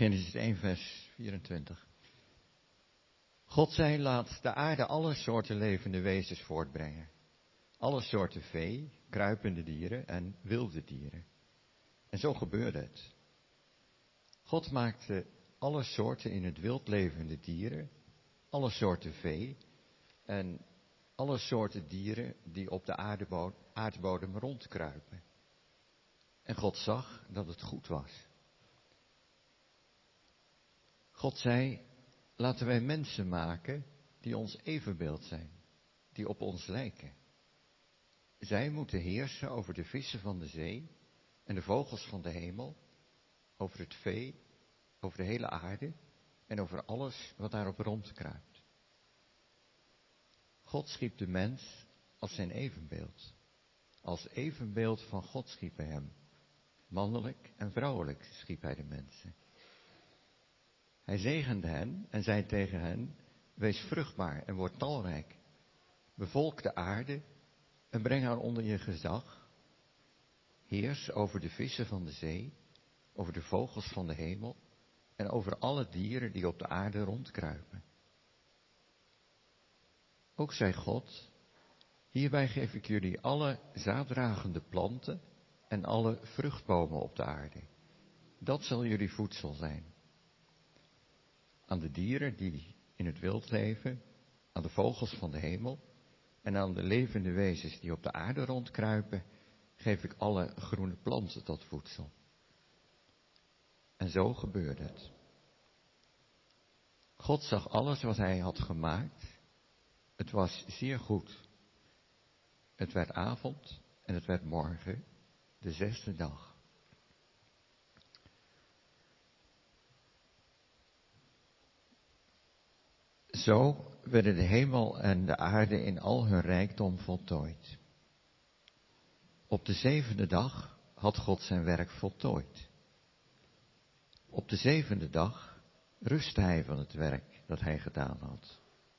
Genesis 1 vers 24. God zei, laat de aarde alle soorten levende wezens voortbrengen. Alle soorten vee, kruipende dieren en wilde dieren. En zo gebeurde het. God maakte alle soorten in het wild levende dieren, alle soorten vee en alle soorten dieren die op de aardbodem rondkruipen. En God zag dat het goed was. God zei, laten wij mensen maken die ons evenbeeld zijn, die op ons lijken. Zij moeten heersen over de vissen van de zee en de vogels van de hemel, over het vee, over de hele aarde en over alles wat daarop rondkruipt. God schiep de mens als zijn evenbeeld. Als evenbeeld van God schiep hij hem. Mannelijk en vrouwelijk schiep hij de mensen. Hij zegende hen en zei tegen hen, wees vruchtbaar en word talrijk. Bevolk de aarde en breng haar onder je gezag. Heers over de vissen van de zee, over de vogels van de hemel en over alle dieren die op de aarde rondkruipen. Ook zei God, hierbij geef ik jullie alle zaaddragende planten en alle vruchtbomen op de aarde. Dat zal jullie voedsel zijn. Aan de dieren die in het wild leven, aan de vogels van de hemel en aan de levende wezens die op de aarde rondkruipen, geef ik alle groene planten tot voedsel. En zo gebeurde het. God zag alles wat hij had gemaakt. Het was zeer goed. Het werd avond en het werd morgen, de 6e dag. Zo werden de hemel en de aarde in al hun rijkdom voltooid. Op de 7e dag had God zijn werk voltooid. Op de 7e dag rustte hij van het werk dat hij gedaan had.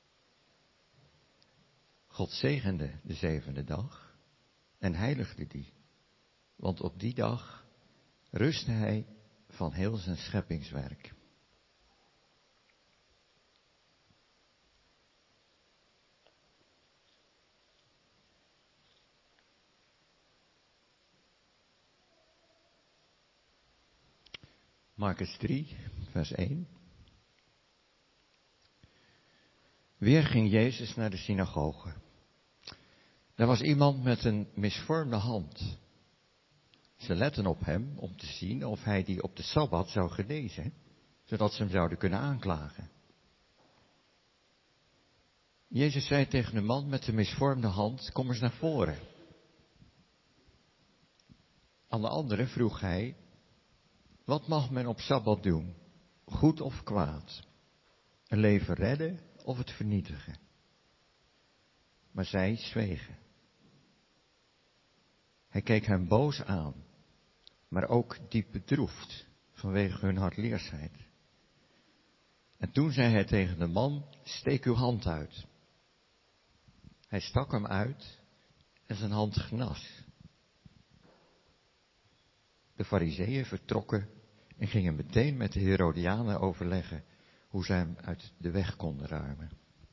God zegende de 7e dag en heiligde die, want op die dag rustte hij van heel zijn scheppingswerk. Markus 3, vers 1. Weer ging Jezus naar de synagoge. Er was iemand met een misvormde hand. Ze letten op hem om te zien of hij die op de Sabbat zou genezen, zodat ze hem zouden kunnen aanklagen. Jezus zei tegen de man met de misvormde hand, kom eens naar voren. Aan de andere vroeg hij, wat mag men op Sabbat doen, goed of kwaad? Een leven redden of het vernietigen? Maar zij zwegen. Hij keek hem boos aan, maar ook diep bedroefd vanwege hun hardleersheid. En toen zei hij tegen de man, steek uw hand uit. Hij stak hem uit en zijn hand genas. De Farizeeën vertrokken en gingen meteen met de Herodianen overleggen hoe ze hem uit de weg konden ruimen.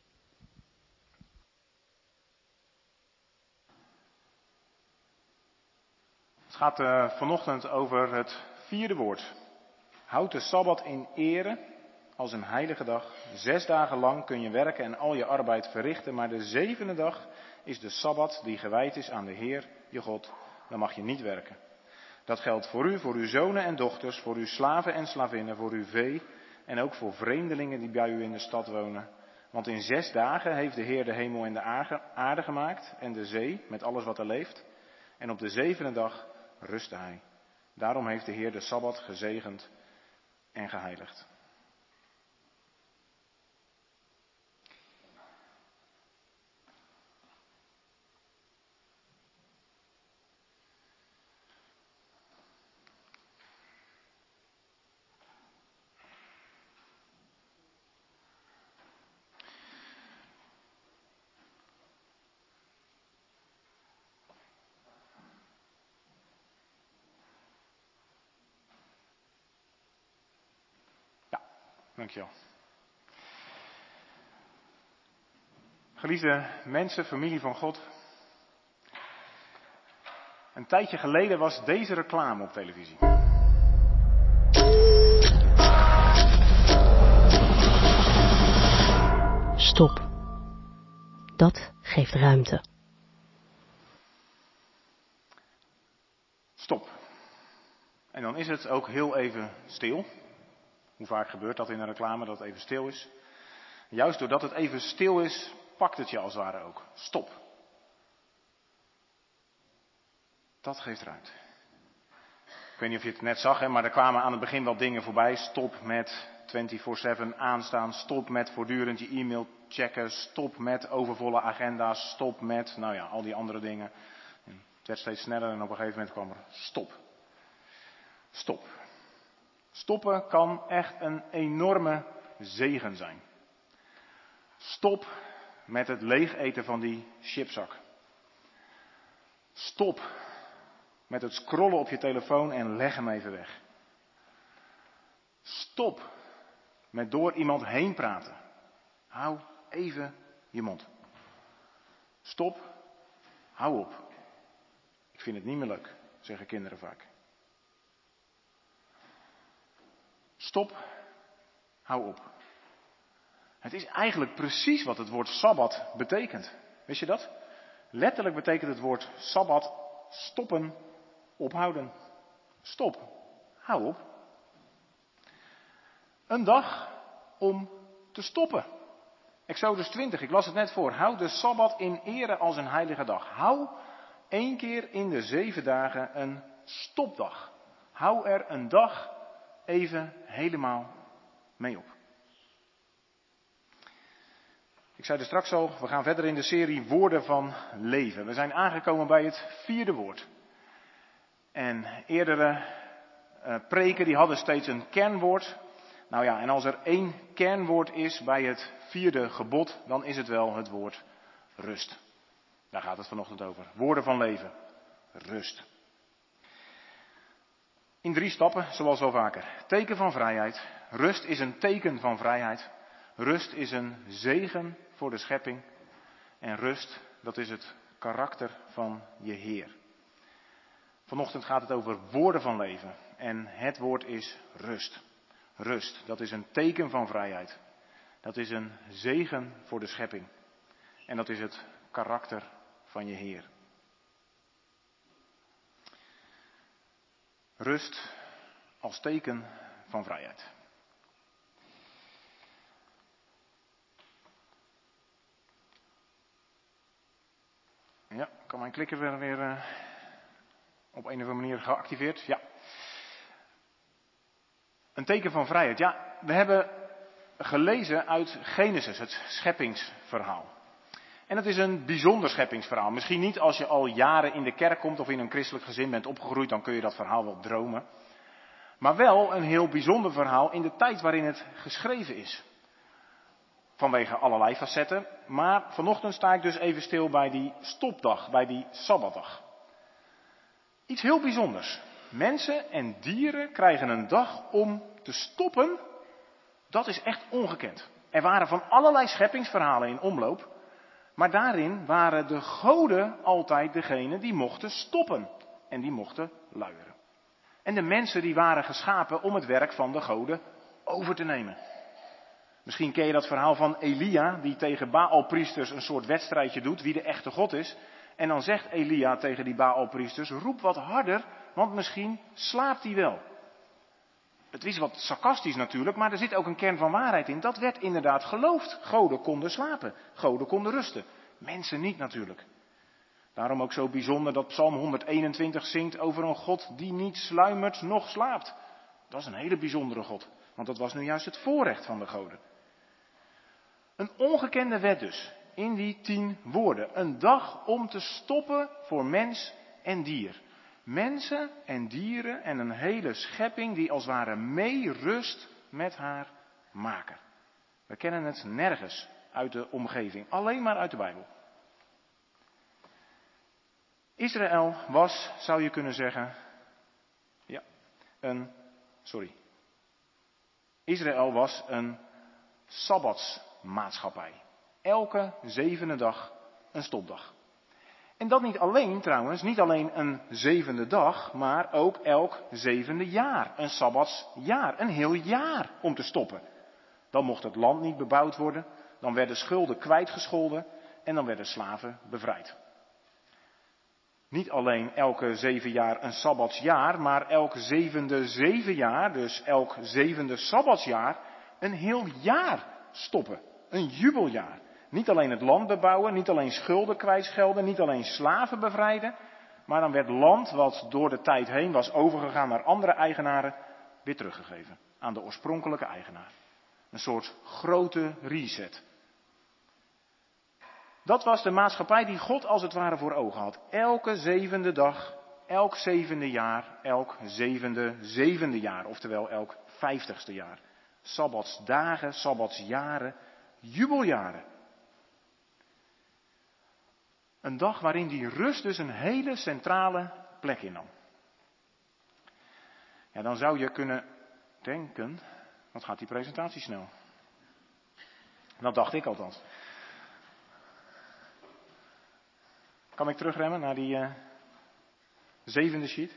Het gaat vanochtend over het 4e woord. Houd de Sabbat in ere als een heilige dag. 6 dagen lang kun je werken en al je arbeid verrichten, maar de 7e dag is de Sabbat die gewijd is aan de Heer, je God. Dan mag je niet werken. Dat geldt voor u, voor uw zonen en dochters, voor uw slaven en slavinnen, voor uw vee en ook voor vreemdelingen die bij u in de stad wonen. Want in 6 dagen heeft de Heer de hemel en de aarde gemaakt en de zee met alles wat er leeft. En op de 7e dag rustte hij. Daarom heeft de Heer de Sabbat gezegend en geheiligd. Dankjewel. Geliefde mensen, familie van God. Een tijdje geleden was deze reclame op televisie. Stop. Dat geeft ruimte. Stop. En dan is het ook heel even stil. Hoe vaak gebeurt dat in een reclame, dat het even stil is? Juist doordat het even stil is, pakt het je als het ware ook. Stop. Dat geeft ruimte. Ik weet niet of je het net zag, maar er kwamen aan het begin wel dingen voorbij. Stop met 24/7 aanstaan. Stop met voortdurend je e-mail checken. Stop met overvolle agenda's. Stop met, al die andere dingen. En het werd steeds sneller en op een gegeven moment kwam er stop. Stop. Stoppen kan echt een enorme zegen zijn. Stop met het leeg eten van die chipzak. Stop met het scrollen op je telefoon en leg hem even weg. Stop met door iemand heen praten. Hou even je mond. Stop, hou op. Ik vind het niet meer leuk, zeggen kinderen vaak. Stop, hou op. Het is eigenlijk precies wat het woord sabbat betekent. Wist je dat? Letterlijk betekent het woord sabbat stoppen, ophouden. Stop, hou op. Een dag om te stoppen. Exodus 20, ik las het net voor. Hou de sabbat in ere als een heilige dag. Hou 1 keer in de 7 dagen een stopdag. Hou er een dag even helemaal mee op. Ik zei er straks al, we gaan verder in de serie Woorden van Leven. We zijn aangekomen bij het 4e woord. En eerdere preken die hadden steeds een kernwoord. En als er 1 kernwoord is bij het 4e gebod, dan is het wel het woord rust. Daar gaat het vanochtend over. Woorden van leven. Rust. In 3 stappen, zoals wel vaker. Teken van vrijheid. Rust is een teken van vrijheid. Rust is een zegen voor de schepping. En rust, dat is het karakter van je Heer. Vanochtend gaat het over woorden van leven. En het woord is rust. Rust, dat is een teken van vrijheid. Dat is een zegen voor de schepping. En dat is het karakter van je Heer. Rust als teken van vrijheid. Ja, kan mijn klikker weer op een of andere manier geactiveerd? Ja. Een teken van vrijheid. Ja, we hebben gelezen uit Genesis, het scheppingsverhaal. En het is een bijzonder scheppingsverhaal. Misschien niet als je al jaren in de kerk komt of in een christelijk gezin bent opgegroeid, dan kun je dat verhaal wel dromen. Maar wel een heel bijzonder verhaal in de tijd waarin het geschreven is. Vanwege allerlei facetten. Maar vanochtend sta ik dus even stil bij die stopdag, bij die sabbatdag. Iets heel bijzonders. Mensen en dieren krijgen een dag om te stoppen. Dat is echt ongekend. Er waren van allerlei scheppingsverhalen in omloop. Maar daarin waren de goden altijd degene die mochten stoppen. En die mochten luieren. En de mensen die waren geschapen om het werk van de goden over te nemen. Misschien ken je dat verhaal van Elia, die tegen Baalpriesters een soort wedstrijdje doet, wie de echte God is. En dan zegt Elia tegen die Baalpriesters, roep wat harder, want misschien slaapt hij wel. Het is wat sarcastisch natuurlijk, maar er zit ook een kern van waarheid in. Dat werd inderdaad geloofd. Goden konden slapen, goden konden rusten. Mensen niet natuurlijk. Daarom ook zo bijzonder dat Psalm 121 zingt over een God die niet sluimert, noch slaapt. Dat is een hele bijzondere God, want dat was nu juist het voorrecht van de goden. Een ongekende wet dus, in die 10 woorden. Een dag om te stoppen voor mens en dier. Mensen en dieren en een hele schepping die als het ware mee rust met haar maker. We kennen het nergens uit de omgeving, alleen maar uit de Bijbel. Israël was, zou je kunnen zeggen, Israël was een sabbatsmaatschappij. Elke 7e dag een stopdag. En dat niet alleen trouwens, niet alleen een 7e dag, maar ook elk 7e jaar. Een sabbatsjaar, een heel jaar om te stoppen. Dan mocht het land niet bebouwd worden, dan werden schulden kwijtgescholden en dan werden slaven bevrijd. Niet alleen elke 7 jaar een sabbatsjaar, maar elk 7e 7 jaar, dus elk 7e sabbatsjaar, een heel jaar stoppen. Een jubeljaar. Niet alleen het land bebouwen, niet alleen schulden kwijtschelden, niet alleen slaven bevrijden, maar dan werd land wat door de tijd heen was overgegaan naar andere eigenaren, weer teruggegeven aan de oorspronkelijke eigenaar. Een soort grote reset. Dat was de maatschappij die God als het ware voor ogen had. Elke 7e dag, elk 7e jaar, elk 7e jaar, oftewel elk 50ste jaar. Sabbatsdagen, sabbatsjaren, jubeljaren. Een dag waarin die rust dus een hele centrale plek innam. Ja, dan zou je kunnen denken, wat gaat die presentatie snel? Dat dacht ik althans. Kan ik terugremmen naar die 7e sheet?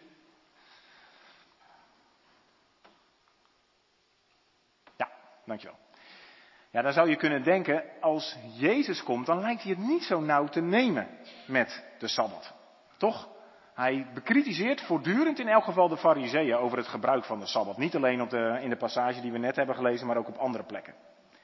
Ja, dankjewel. Ja, dan zou je kunnen denken, als Jezus komt, dan lijkt hij het niet zo nauw te nemen met de Sabbat. Toch? Hij bekritiseert voortdurend in elk geval de Farizeeën over het gebruik van de Sabbat. Niet alleen in de passage die we net hebben gelezen, maar ook op andere plekken.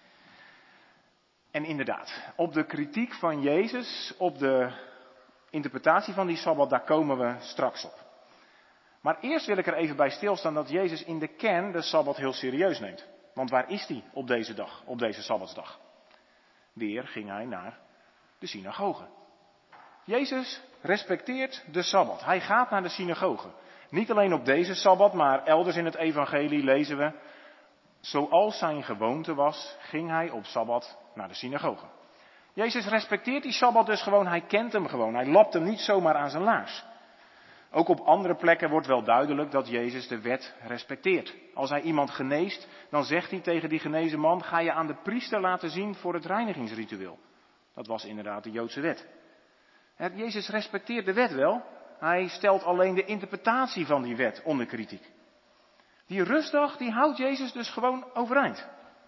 En inderdaad, op de kritiek van Jezus, op de interpretatie van die Sabbat, daar komen we straks op. Maar eerst wil ik er even bij stilstaan dat Jezus in de kern de Sabbat heel serieus neemt. Want waar is hij op deze dag, op deze Sabbatsdag? Weer ging hij naar de synagoge. Jezus respecteert de Sabbat. Hij gaat naar de synagoge. Niet alleen op deze Sabbat, maar elders in het evangelie lezen we, zoals zijn gewoonte was, ging hij op Sabbat naar de synagoge. Jezus respecteert die Sabbat dus gewoon, hij kent hem gewoon. Hij lapt hem niet zomaar aan zijn laars. Ook op andere plekken wordt wel duidelijk dat Jezus de wet respecteert. Als hij iemand geneest, dan zegt hij tegen die genezen man, ga je aan de priester laten zien voor het reinigingsritueel. Dat was inderdaad de Joodse wet. Jezus respecteert de wet wel, hij stelt alleen de interpretatie van die wet onder kritiek. Die rustdag, die houdt Jezus dus gewoon overeind.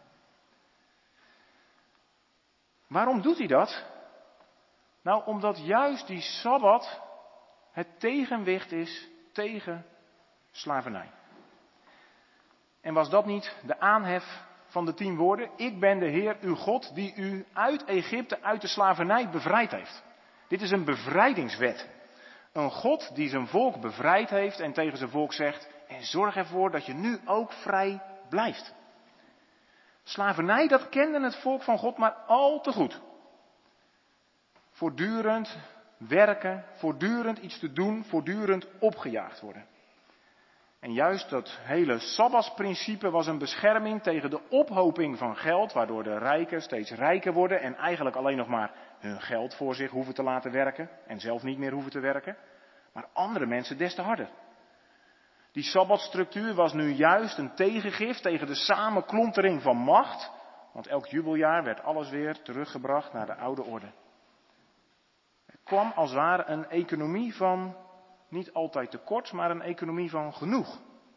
Waarom doet hij dat? Nou, omdat juist die Sabbat het tegenwicht is tegen slavernij. En was dat niet de aanhef van de 10 woorden? Ik ben de Heer uw God die u uit Egypte, uit de slavernij bevrijd heeft. Dit is een bevrijdingswet. Een God die zijn volk bevrijd heeft en tegen zijn volk zegt, en zorg ervoor dat je nu ook vrij blijft. Slavernij, dat kende het volk van God maar al te goed. Voortdurend werken, voortdurend iets te doen, voortdurend opgejaagd worden. En juist dat hele sabbatsprincipe was een bescherming tegen de ophoping van geld, waardoor de rijken steeds rijker worden en eigenlijk alleen nog maar hun geld voor zich hoeven te laten werken en zelf niet meer hoeven te werken, maar andere mensen des te harder. Die sabbatstructuur was nu juist een tegengift tegen de samenklontering van macht, want elk jubeljaar werd alles weer teruggebracht naar de oude orde. Er kwam als het ware een economie van niet altijd tekort, maar een economie van genoeg.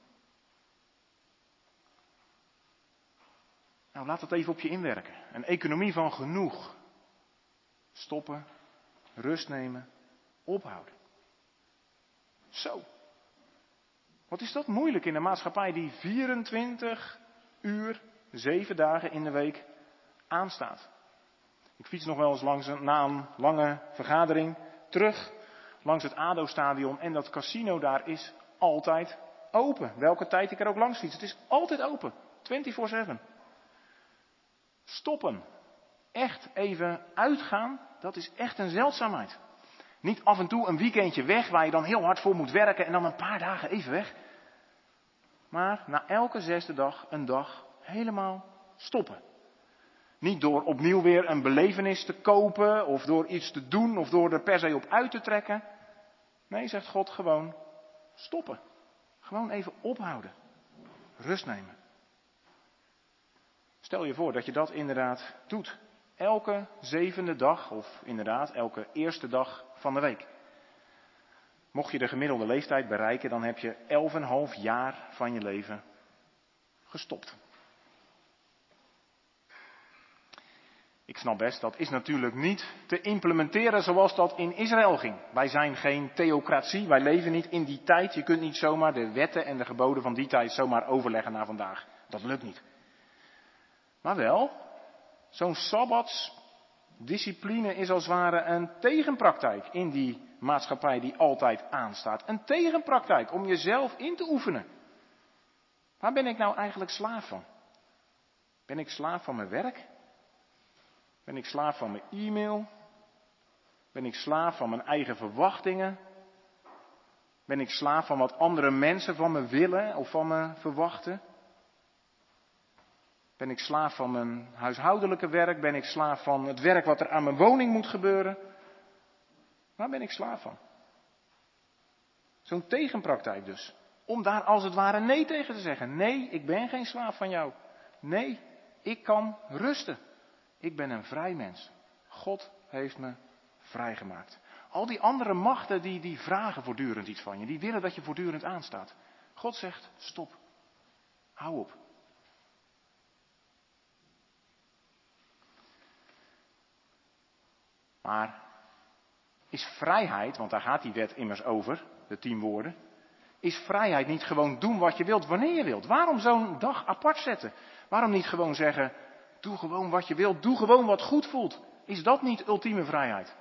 Nou, laat dat even op je inwerken. Een economie van genoeg. Stoppen, rust nemen, ophouden. Zo. Wat is dat moeilijk in een maatschappij die 24 uur, 7 dagen in de week aanstaat. Ik fiets nog wel eens na een lange vergadering terug langs het ADO-stadion en dat casino daar is altijd open. Welke tijd ik er ook langs fiets, het is altijd open. 24/7. Stoppen. Echt even uitgaan, dat is echt een zeldzaamheid. Niet af en toe een weekendje weg waar je dan heel hard voor moet werken en dan een paar dagen even weg. Maar na elke 6e dag een dag helemaal stoppen. Niet door opnieuw weer een belevenis te kopen of door iets te doen of door er per se op uit te trekken. Nee, zegt God, gewoon stoppen. Gewoon even ophouden. Rust nemen. Stel je voor dat je dat inderdaad doet. Elke 7e dag, of inderdaad elke eerste dag van de week. Mocht je de gemiddelde leeftijd bereiken, dan heb je 11,5 jaar van je leven gestopt. Ik snap best, dat is natuurlijk niet te implementeren zoals dat in Israël ging. Wij zijn geen theocratie, wij leven niet in die tijd. Je kunt niet zomaar de wetten en de geboden van die tijd zomaar overleggen naar vandaag. Dat lukt niet. Maar wel, zo'n sabbatsdiscipline is als het ware een tegenpraktijk in die maatschappij die altijd aanstaat. Een tegenpraktijk om jezelf in te oefenen. Waar ben ik nou eigenlijk slaaf van? Ben ik slaaf van mijn werk? Ben ik slaaf van mijn e-mail? Ben ik slaaf van mijn eigen verwachtingen? Ben ik slaaf van wat andere mensen van me willen of van me verwachten? Ben ik slaaf van mijn huishoudelijke werk? Ben ik slaaf van het werk wat er aan mijn woning moet gebeuren? Waar ben ik slaaf van? Zo'n tegenpraktijk dus. Om daar als het ware nee tegen te zeggen. Nee, ik ben geen slaaf van jou. Nee, ik kan rusten. Ik ben een vrij mens. God heeft me vrijgemaakt. Al die andere machten die vragen voortdurend iets van je. Die willen dat je voortdurend aanstaat. God zegt, stop. Hou op. Maar is vrijheid, want daar gaat die wet immers over, de 10 woorden. Is vrijheid niet gewoon doen wat je wilt, wanneer je wilt? Waarom zo'n dag apart zetten? Waarom niet gewoon zeggen, doe gewoon wat je wilt, doe gewoon wat goed voelt? Is dat niet ultieme vrijheid?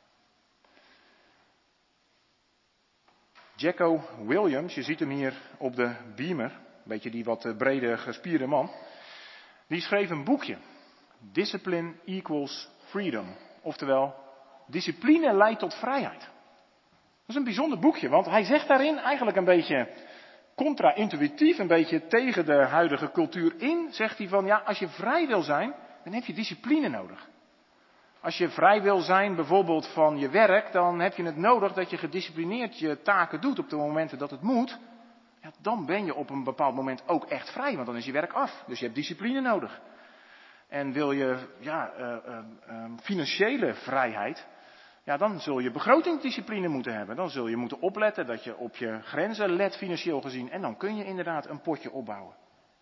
Jacko Williams, je ziet hem hier op de beamer, een beetje die wat brede gespierde man. Die schreef een boekje, Discipline Equals Freedom. Oftewel, discipline leidt tot vrijheid. Dat is een bijzonder boekje, want hij zegt daarin eigenlijk een beetje contra-intuïtief, een beetje tegen de huidige cultuur in, zegt hij van ja, als je vrij wil zijn, dan heb je discipline nodig. Als je vrij wil zijn bijvoorbeeld van je werk, dan heb je het nodig dat je gedisciplineerd je taken doet op de momenten dat het moet. Ja, dan ben je op een bepaald moment ook echt vrij, want dan is je werk af. Dus je hebt discipline nodig. En wil je financiële vrijheid, ja, dan zul je begrotingsdiscipline moeten hebben. Dan zul je moeten opletten dat je op je grenzen let financieel gezien. En dan kun je inderdaad een potje opbouwen.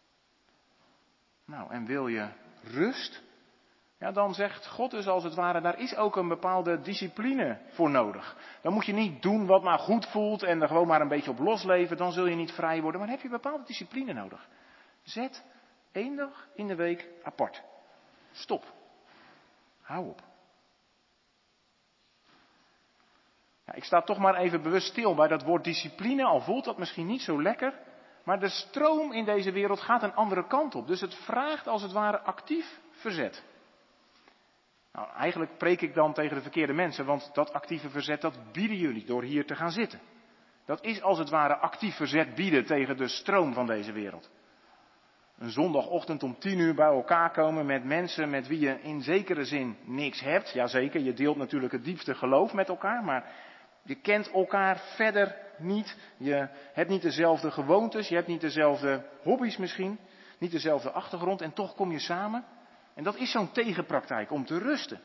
Nou, en wil je rust? Ja, dan zegt God dus als het ware, daar is ook een bepaalde discipline voor nodig. Dan moet je niet doen wat maar goed voelt en er gewoon maar een beetje op losleven. Dan zul je niet vrij worden, maar dan heb je bepaalde discipline nodig. Zet 1 dag in de week apart. Stop. Hou op. Ja, ik sta toch maar even bewust stil bij dat woord discipline, al voelt dat misschien niet zo lekker. Maar de stroom in deze wereld gaat een andere kant op. Dus het vraagt als het ware actief verzet. Nou, eigenlijk preek ik dan tegen de verkeerde mensen, want dat actieve verzet, dat bieden jullie door hier te gaan zitten. Dat is als het ware actief verzet bieden tegen de stroom van deze wereld. Een zondagochtend om 10:00 bij elkaar komen met mensen met wie je in zekere zin niks hebt. Jazeker, je deelt natuurlijk het diepste geloof met elkaar, maar je kent elkaar verder niet. Je hebt niet dezelfde gewoontes, je hebt niet dezelfde hobby's misschien, niet dezelfde achtergrond en toch kom je samen. En dat is zo'n tegenpraktijk om te rusten.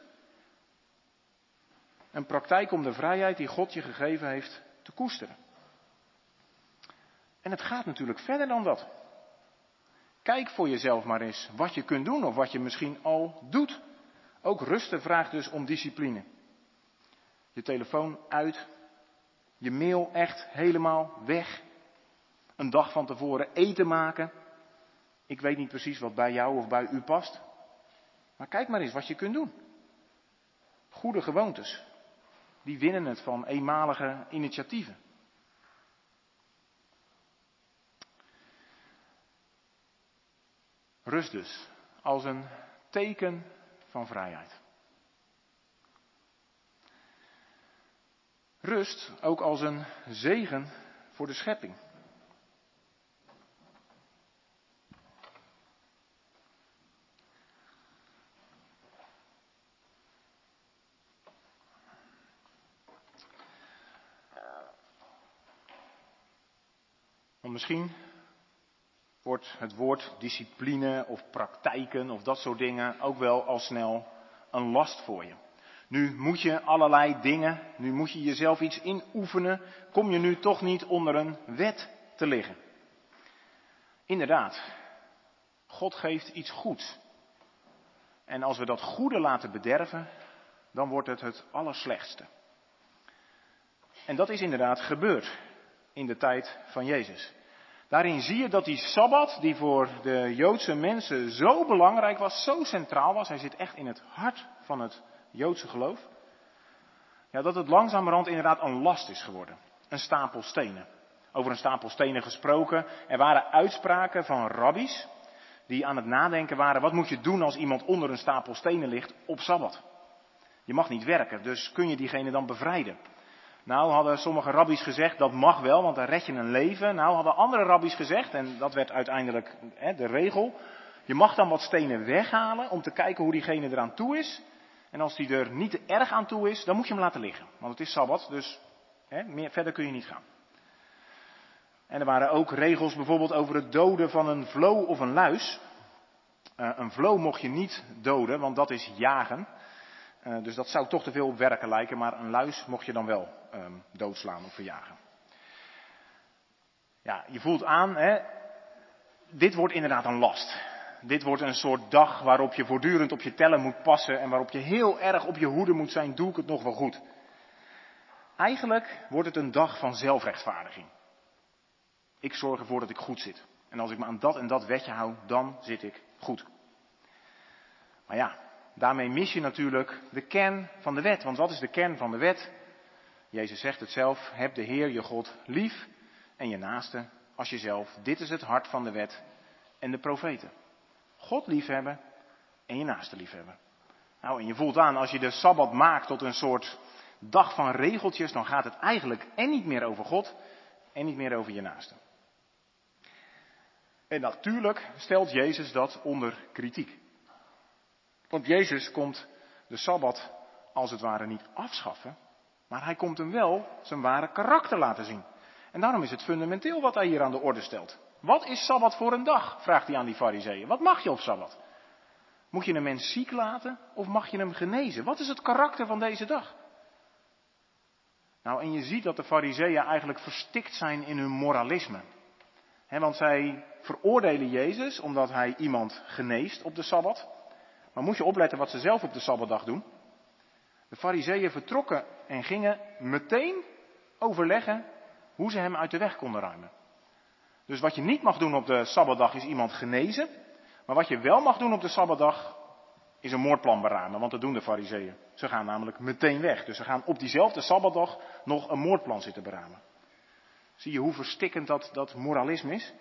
Een praktijk om de vrijheid die God je gegeven heeft te koesteren. En het gaat natuurlijk verder dan dat. Kijk voor jezelf maar eens wat je kunt doen of wat je misschien al doet. Ook rusten vraagt dus om discipline. Je telefoon uit, je mail echt helemaal weg. Een dag van tevoren eten maken. Ik weet niet precies wat bij jou of bij u past. Maar kijk maar eens wat je kunt doen. Goede gewoontes, die winnen het van eenmalige initiatieven. Rust dus, als een teken van vrijheid. Rust ook als een zegen voor de schepping. Want misschien wordt het woord discipline of praktijken of dat soort dingen ook wel al snel een last voor je. Nu moet je allerlei dingen, nu moet je jezelf iets inoefenen, kom je nu toch niet onder een wet te liggen. Inderdaad, God geeft iets goeds. En als we dat goede laten bederven, dan wordt het allerslechtste. En dat is inderdaad gebeurd in de tijd van Jezus. Daarin zie je dat die Sabbat, die voor de Joodse mensen zo belangrijk was, zo centraal was, hij zit echt in het hart van het Joodse geloof, ja, dat het langzamerhand inderdaad een last is geworden. Een stapel stenen. Over een stapel stenen gesproken, er waren uitspraken van rabbies die aan het nadenken waren, wat moet je doen als iemand onder een stapel stenen ligt op Sabbat? Je mag niet werken, dus kun je diegene dan bevrijden? Nou hadden sommige rabbies gezegd, dat mag wel, want dan red je een leven. Nou hadden andere rabbies gezegd, en dat werd uiteindelijk de regel, je mag dan wat stenen weghalen om te kijken hoe diegene eraan toe is. En als die er niet te erg aan toe is, dan moet je hem laten liggen. Want het is Sabbat, dus verder kun je niet gaan. En er waren ook regels bijvoorbeeld over het doden van een vloo of een luis. Een vloo mocht je niet doden, want dat is jagen. Dus dat zou toch te veel op werken lijken, maar een luis mocht je dan wel doodslaan of verjagen. Ja, je voelt aan, dit wordt inderdaad een last. Dit wordt een soort dag waarop je voortdurend op je tellen moet passen en waarop je heel erg op je hoede moet zijn, doe ik het nog wel goed. Eigenlijk wordt het een dag van zelfrechtvaardiging. Ik zorg ervoor dat ik goed zit. En als ik me aan dat en dat wetje hou, dan zit ik goed. Maar ja, daarmee mis je natuurlijk de kern van de wet. Want wat is de kern van de wet? Jezus zegt het zelf, heb de Heer je God lief en je naaste als jezelf. Dit is het hart van de wet en de profeten. God liefhebben en je naaste liefhebben. Nou, en je voelt aan, als je de Sabbat maakt tot een soort dag van regeltjes, dan gaat het eigenlijk en niet meer over God en niet meer over je naaste. En natuurlijk stelt Jezus dat onder kritiek. Want Jezus komt de Sabbat als het ware niet afschaffen, maar hij komt hem wel zijn ware karakter laten zien. En daarom is het fundamenteel wat hij hier aan de orde stelt. Wat is Sabbat voor een dag? Vraagt hij aan die farizeeën. Wat mag je op Sabbat? Moet je een mens ziek laten of mag je hem genezen? Wat is het karakter van deze dag? Nou, en je ziet dat de farizeeën eigenlijk verstikt zijn in hun moralisme. Want zij veroordelen Jezus omdat hij iemand geneest op de Sabbat. Maar moet je opletten wat ze zelf op de Sabbatdag doen. De farizeeën vertrokken en gingen meteen overleggen hoe ze hem uit de weg konden ruimen. Dus wat je niet mag doen op de Sabbatdag is iemand genezen. Maar wat je wel mag doen op de Sabbatdag is een moordplan beramen. Want dat doen de farizeeën. Ze gaan namelijk meteen weg. Dus ze gaan op diezelfde Sabbatdag nog een moordplan zitten beramen. Zie je hoe verstikkend dat moralisme is?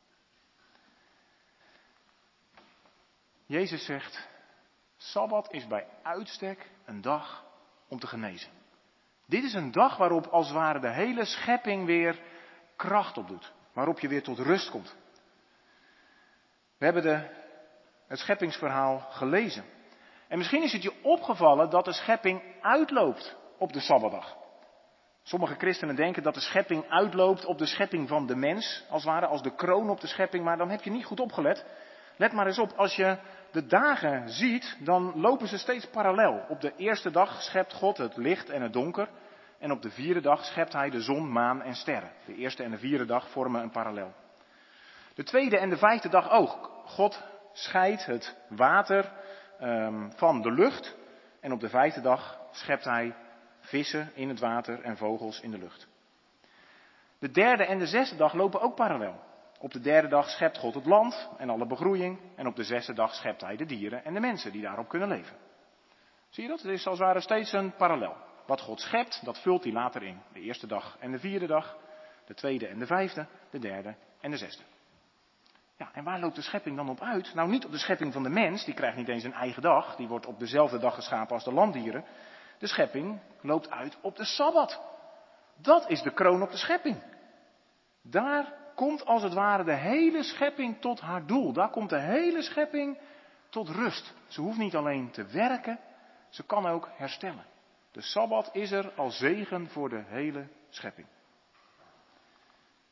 Jezus zegt, Sabbat is bij uitstek een dag om te genezen. Dit is een dag waarop als het ware de hele schepping weer kracht opdoet. Waarop je weer tot rust komt. We hebben het scheppingsverhaal gelezen. En misschien is het je opgevallen dat de schepping uitloopt op de Sabbatdag. Sommige christenen denken dat de schepping uitloopt op de schepping van de mens, als het ware als de kroon op de schepping, maar dan heb je niet goed opgelet. Let maar eens op, als je de dagen ziet, dan lopen ze steeds parallel. Op de eerste dag schept God het licht en het donker. En op de vierde dag schept hij de zon, maan en sterren. De eerste en de vierde dag vormen een parallel. De tweede en de vijfde dag ook. God scheidt het water van de lucht. En op de vijfde dag schept hij vissen in het water en vogels in de lucht. De derde en de zesde dag lopen ook parallel. Op de derde dag schept God het land en alle begroeiing. En op de zesde dag schept hij de dieren en de mensen die daarop kunnen leven. Zie je dat? Het is als het ware steeds een parallel. Wat God schept, dat vult hij later in. De eerste dag en de vierde dag. De tweede en de vijfde. De derde en de zesde. Ja, en waar loopt de schepping dan op uit? Nou, niet op de schepping van de mens. Die krijgt niet eens een eigen dag. Die wordt op dezelfde dag geschapen als de landdieren. De schepping loopt uit op de Sabbat. Dat is de kroon op de schepping. Daar komt als het ware de hele schepping tot haar doel. Daar komt de hele schepping tot rust. Ze hoeft niet alleen te werken, ze kan ook herstellen. De Sabbat is er als zegen voor de hele schepping.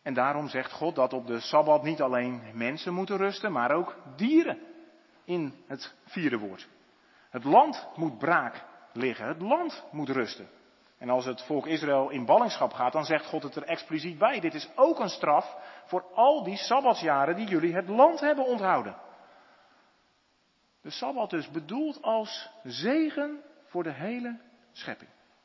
En daarom zegt God dat op de Sabbat niet alleen mensen moeten rusten, maar ook dieren in het vierde woord. Het land moet braak liggen, het land moet rusten. En als het volk Israël in ballingschap gaat, dan zegt God het er expliciet bij. Dit is ook een straf voor al die Sabbatsjaren die jullie het land hebben onthouden. De Sabbat dus bedoeld als zegen voor de hele schepping.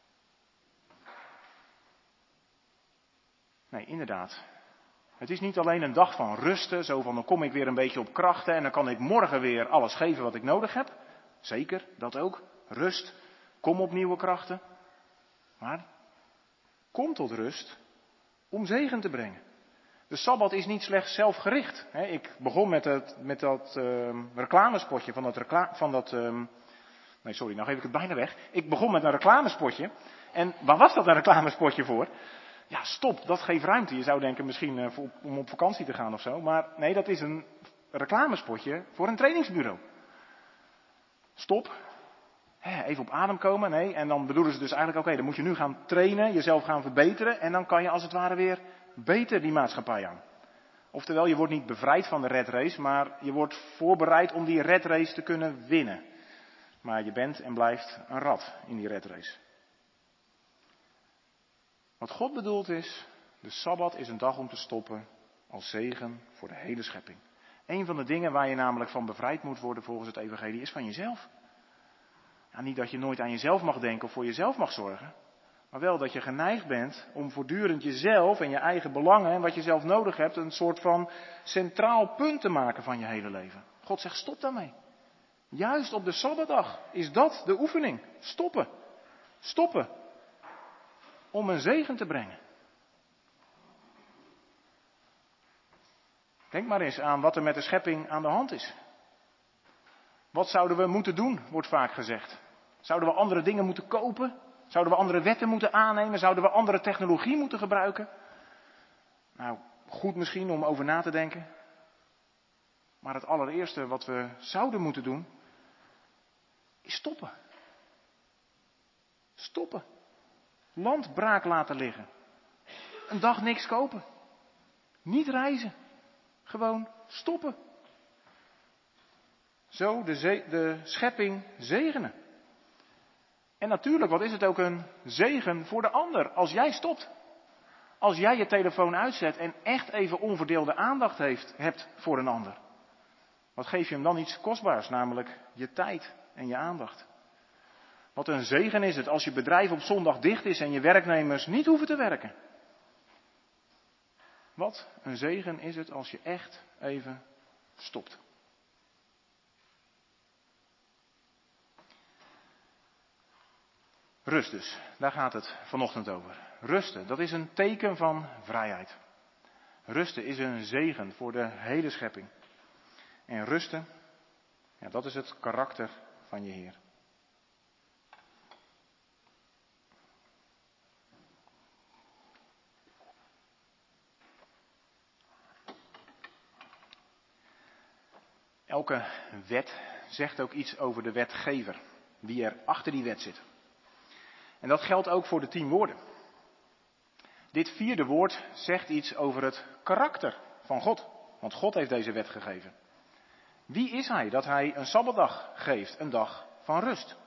Nee, inderdaad. Het is niet alleen een dag van rusten, zo van dan kom ik weer een beetje op krachten en dan kan ik morgen weer alles geven wat ik nodig heb. Zeker, dat ook. Rust, kom op nieuwe krachten. Maar kom tot rust om zegen te brengen. De Sabbat is niet slechts zelfgericht. Ik begon met dat reclamespotje nou geef ik het bijna weg. Ik begon met een reclamespotje. En waar was dat een reclamespotje voor? Ja, stop, dat geeft ruimte. Je zou denken misschien om op vakantie te gaan of zo. Maar nee, dat is een reclamespotje voor een trainingsbureau. Stop. Even op adem komen. Nee, en dan bedoelen ze dus eigenlijk, oké, dan moet je nu gaan trainen, jezelf gaan verbeteren. En dan kan je als het ware weer beter die maatschappij aan. Oftewel, je wordt niet bevrijd van de red race, maar je wordt voorbereid om die red race te kunnen winnen. Maar je bent en blijft een rat in die red race. Wat God bedoelt is, de Sabbat is een dag om te stoppen als zegen voor de hele schepping. Een van de dingen waar je namelijk van bevrijd moet worden volgens het evangelie is van jezelf. Ja, niet dat je nooit aan jezelf mag denken of voor jezelf mag zorgen. Maar wel dat je geneigd bent om voortdurend jezelf en je eigen belangen en wat je zelf nodig hebt een soort van centraal punt te maken van je hele leven. God zegt stop daarmee. Juist op de Sabbatdag is dat de oefening. Stoppen. Stoppen. Om een zegen te brengen. Denk maar eens aan wat er met de schepping aan de hand is. Wat zouden we moeten doen, wordt vaak gezegd. Zouden we andere dingen moeten kopen? Zouden we andere wetten moeten aannemen? Zouden we andere technologie moeten gebruiken? Nou, goed misschien om over na te denken. Maar het allereerste wat we zouden moeten doen, is stoppen. Stoppen. Land braak laten liggen. Een dag niks kopen. Niet reizen. Gewoon stoppen. Zo de schepping zegenen. En natuurlijk, wat is het ook een zegen voor de ander als jij stopt. Als jij je telefoon uitzet en echt even onverdeelde aandacht hebt voor een ander. Wat geef je hem dan iets kostbaars, namelijk je tijd en je aandacht. Wat een zegen is het als je bedrijf op zondag dicht is en je werknemers niet hoeven te werken. Wat een zegen is het als je echt even stopt. Rust dus, daar gaat het vanochtend over. Rusten, dat is een teken van vrijheid. Rusten is een zegen voor de hele schepping. En rusten, ja, dat is het karakter van je Heer. Elke wet zegt ook iets over de wetgever, wie er achter die wet zit. En dat geldt ook voor de 10 woorden. Dit vierde woord zegt iets over het karakter van God, want God heeft deze wet gegeven. Wie is hij dat hij een Sabbatdag geeft, een dag van rust?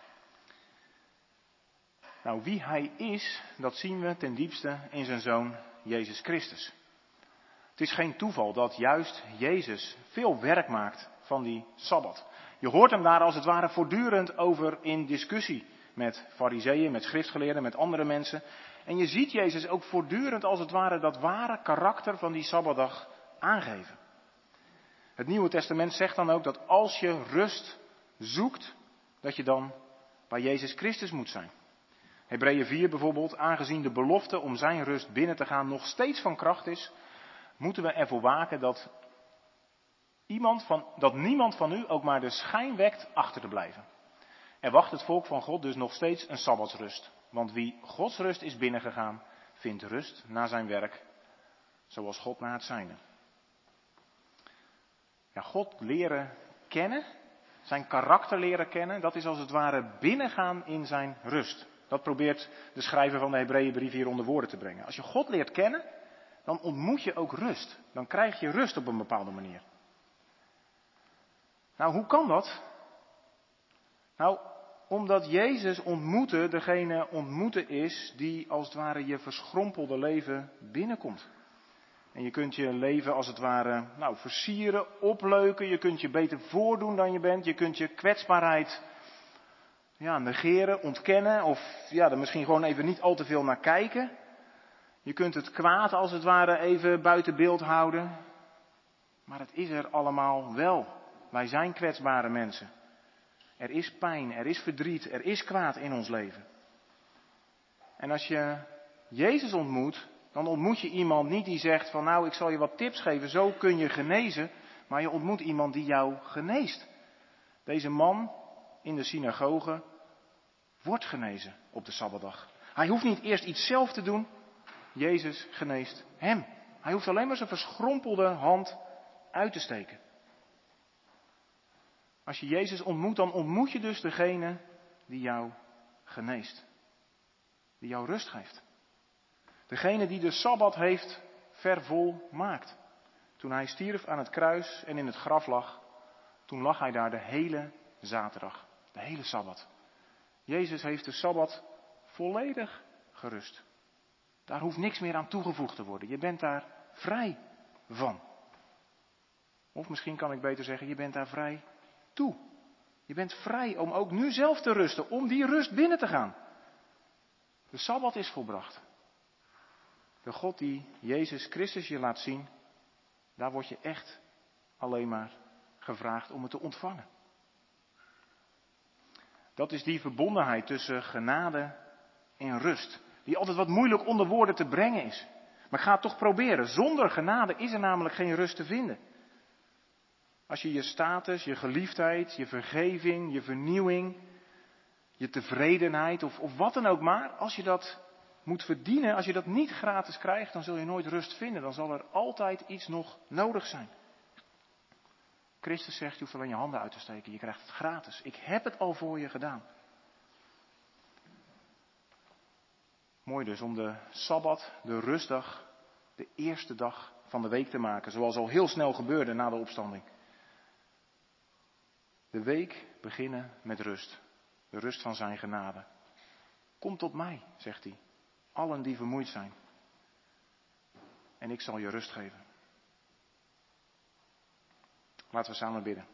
Nou, wie hij is, dat zien we ten diepste in zijn Zoon Jezus Christus. Het is geen toeval dat juist Jezus veel werk maakt van die Sabbat. Je hoort hem daar als het ware voortdurend over in discussie met farizeeën, met schriftgeleerden, met andere mensen. En je ziet Jezus ook voortdurend als het ware dat ware karakter van die Sabbatdag aangeven. Het Nieuwe Testament zegt dan ook dat als je rust zoekt, dat je dan bij Jezus Christus moet zijn. Hebreeën 4 bijvoorbeeld, aangezien de belofte om zijn rust binnen te gaan nog steeds van kracht is, moeten we ervoor waken dat niemand van u ook maar de schijn wekt achter te blijven. Er wacht het volk van God dus nog steeds een sabbatsrust. Want wie Gods rust is binnengegaan, vindt rust na zijn werk, zoals God na het zijne. Ja, God leren kennen, zijn karakter leren kennen, dat is als het ware binnengaan in zijn rust. Dat probeert de schrijver van de Hebreeënbrief hier onder woorden te brengen. Als je God leert kennen, dan ontmoet je ook rust. Dan krijg je rust op een bepaalde manier. Nou, hoe kan dat? Nou, omdat Jezus degene ontmoeten is die als het ware je verschrompelde leven binnenkomt. En je kunt je leven als het ware versieren, opleuken. Je kunt je beter voordoen dan je bent. Je kunt je kwetsbaarheid negeren, ontkennen. Of er misschien gewoon even niet al te veel naar kijken. Je kunt het kwaad als het ware even buiten beeld houden. Maar het is er allemaal wel. Wij zijn kwetsbare mensen. Er is pijn, er is verdriet, er is kwaad in ons leven. En als je Jezus ontmoet, dan ontmoet je iemand niet die zegt van ik zal je wat tips geven, zo kun je genezen. Maar je ontmoet iemand die jou geneest. Deze man in de synagoge wordt genezen op de Sabbatdag. Hij hoeft niet eerst iets zelf te doen. Jezus geneest hem. Hij hoeft alleen maar zijn verschrompelde hand uit te steken. Als je Jezus ontmoet, dan ontmoet je dus degene die jou geneest. Die jou rust geeft. Degene die de Sabbat heeft vervolmaakt. Toen hij stierf aan het kruis en in het graf lag, toen lag hij daar de hele zaterdag. De hele Sabbat. Jezus heeft de Sabbat volledig gerust. Daar hoeft niks meer aan toegevoegd te worden. Je bent daar vrij van. Of misschien kan ik beter zeggen, je bent daar vrij toe. Je bent vrij om ook nu zelf te rusten, om die rust binnen te gaan. De Sabbat is volbracht. De God die Jezus Christus je laat zien, daar word je echt alleen maar gevraagd om het te ontvangen. Dat is die verbondenheid tussen genade en rust. Die altijd wat moeilijk onder woorden te brengen is. Maar ik ga het toch proberen. Zonder genade is er namelijk geen rust te vinden. Als je je status, je geliefdheid, je vergeving, je vernieuwing, je tevredenheid of wat dan ook maar. Als je dat moet verdienen, als je dat niet gratis krijgt, dan zul je nooit rust vinden. Dan zal er altijd iets nog nodig zijn. Christus zegt, je hoeft alleen je handen uit te steken. Je krijgt het gratis. Ik heb het al voor je gedaan. Mooi dus om de Sabbat, de rustdag, de eerste dag van de week te maken. Zoals al heel snel gebeurde na de opstanding. De week beginnen met rust. De rust van zijn genade. Kom tot mij, zegt hij. Allen die vermoeid zijn. En ik zal je rust geven. Laten we samen bidden.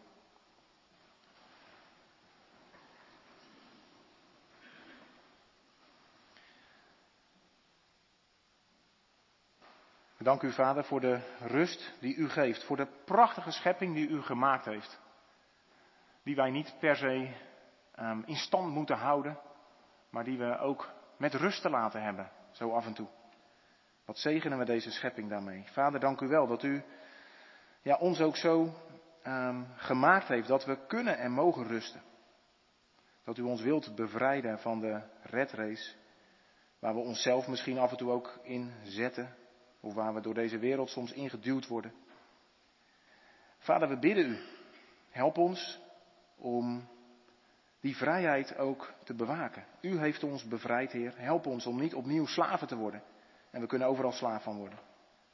Dank u, Vader, voor de rust die u geeft. Voor de prachtige schepping die u gemaakt heeft. Die wij niet per se in stand moeten houden. Maar die we ook met rust te laten hebben. Zo af en toe. Wat zegenen we deze schepping daarmee. Vader, dank u wel dat u ons ook zo gemaakt heeft dat we kunnen en mogen rusten. Dat u ons wilt bevrijden van de redrace. Waar we onszelf misschien af en toe ook in zetten. Of waar we door deze wereld soms ingeduwd worden. Vader, we bidden u. Help ons om die vrijheid ook te bewaken. U heeft ons bevrijd, Heer. Help ons om niet opnieuw slaven te worden. En we kunnen overal slaaf van worden.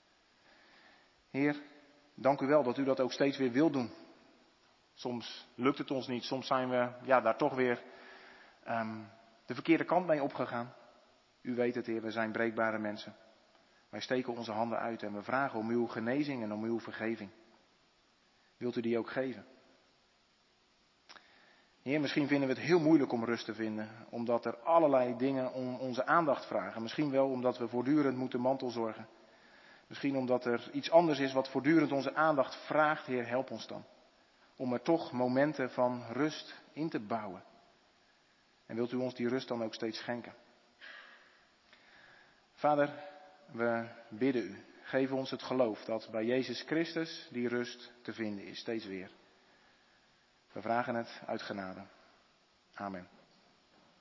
Heer, dank u wel dat u dat ook steeds weer wilt doen. Soms lukt het ons niet. Soms zijn we daar toch weer de verkeerde kant mee opgegaan. U weet het, Heer, we zijn breekbare mensen. Wij steken onze handen uit en we vragen om uw genezing en om uw vergeving. Wilt u die ook geven? Heer, misschien vinden we het heel moeilijk om rust te vinden. Omdat er allerlei dingen om onze aandacht vragen. Misschien wel omdat we voortdurend moeten mantelzorgen. Misschien omdat er iets anders is wat voortdurend onze aandacht vraagt. Heer, help ons dan. Om er toch momenten van rust in te bouwen. En wilt u ons die rust dan ook steeds schenken? Vader, we bidden u. Geef ons het geloof dat bij Jezus Christus die rust te vinden is. Steeds weer. We vragen het uit genade. Amen.